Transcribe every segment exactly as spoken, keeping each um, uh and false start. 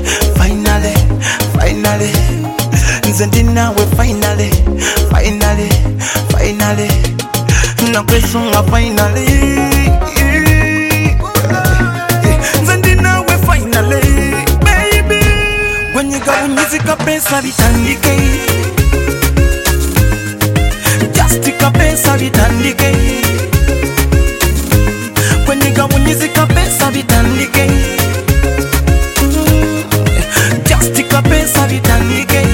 finally, finally. Nze ndi nawe finally, finally, finally. Nakwesunga finally. Nze ndi nawe finally, baby. Kwenye gawunyizika pesa vitandike, justika pesa vitandike. Kwenye gawunyizika pesa vitandike, justika pesa vitandike.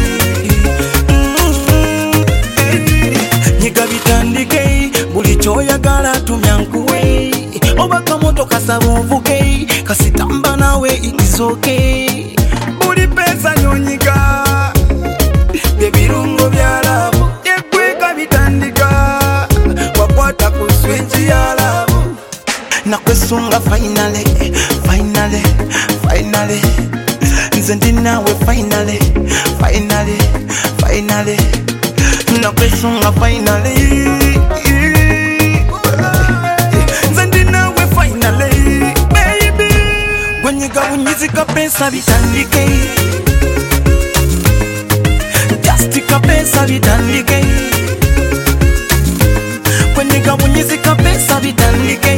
Nyiga vitandike, buli choyagala tumyankuwe. Obaka moto kasabuvuke, kasitamba nawe ikizoke. Buli pesa nyonyiga, ebirungo bya labo. Yekweka bitandika, wakwata ku switch ya labo. Nakwesunga finally, finally, finally. Nze ndi nawe finally, finally, finally. Nakwesunga finally. Nze ndi nawe finally, baby. Kwenye gawunyizika pesa vitandike, justika pesa vitandike. Kwenye gawunyizika pesa vitandike,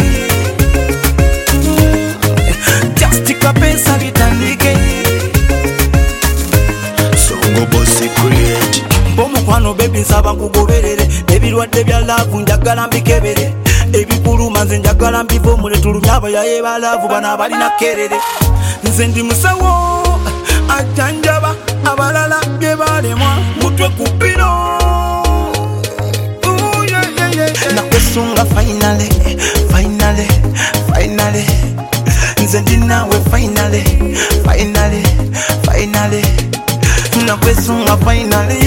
justika pesa vitandike. Songo Bossy create. Bomukwano baby nsaba nkugoberere, ebirwadde bya love njagala mbikebere. Ebikuluma nze njagala mbivumule, tulumya abayaye ba love bano abalina kerere. Nze ndi musawo ajanjaba abalala bye balemwa, mutwe kupino. Nakwesunga finally, finally, finally. Nze ndi nawe finally, finally, finally. Nakwesunga finally.